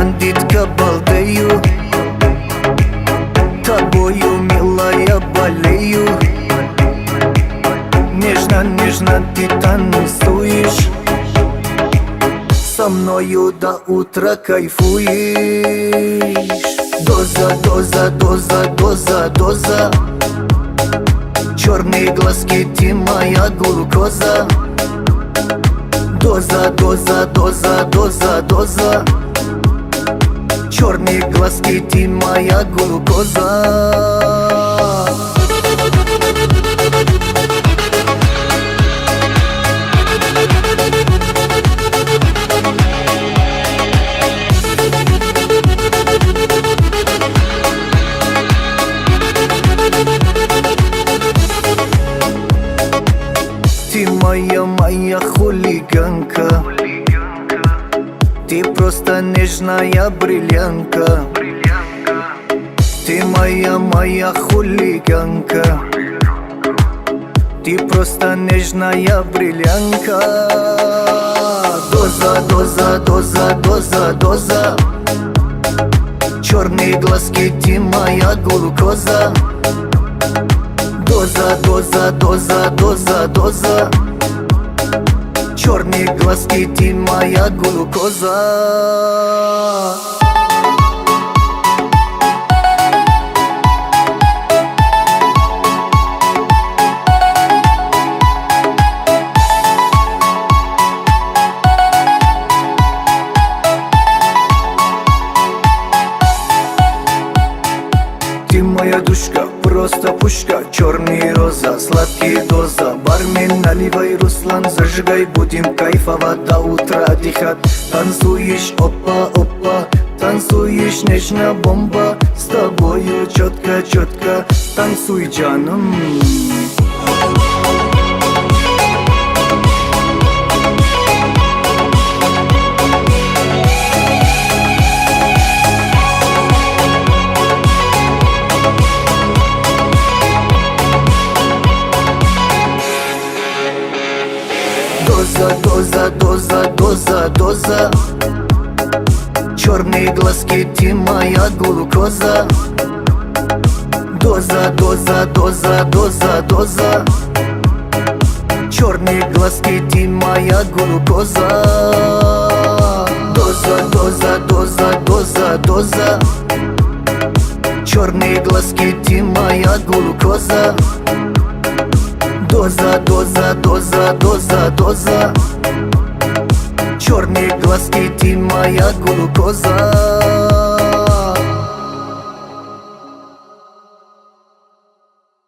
бандитка балдею, тобою, милая, болею. Нежно, нежно ты танцуешь, со мною до утра кайфуешь. Доза, доза, доза, доза, доза. Черные глазки, ты моя глюкоза. Доза, доза, доза, доза, доза. Черные глазки, ты моя глюкоза. Ты моя хулиганка, ты просто нежная бриллиантка. Ты моя хулиганка, ты просто нежная бриллиантка. Доза, доза, доза, доза, доза. Черные глазки, ты моя глюкоза. Доза, доза, доза, доза, доза. Черные глазки, ты моя глюкоза. Ты моя душка, просто пушка, черный роза, сладкий доза. Бармен, наливай, Руслан, зажигай, будем кайфовать до утра отдыхать. Танцуешь, опа, опа, танцуешь, нежная бомба. С тобою четко, четко, танцуй, джаном. Доза, доза, доза, доза, доза. Черные глазки, ты моя глюкоза. Доза, доза, доза, доза, доза. Черные глазки, ты моя глюкоза. Доза, доза, доза, доза, доза. Черные глазки, ты моя глюкоза. Доза, доза, доза, доза, доза. Черные глазки, ты моя глюкоза.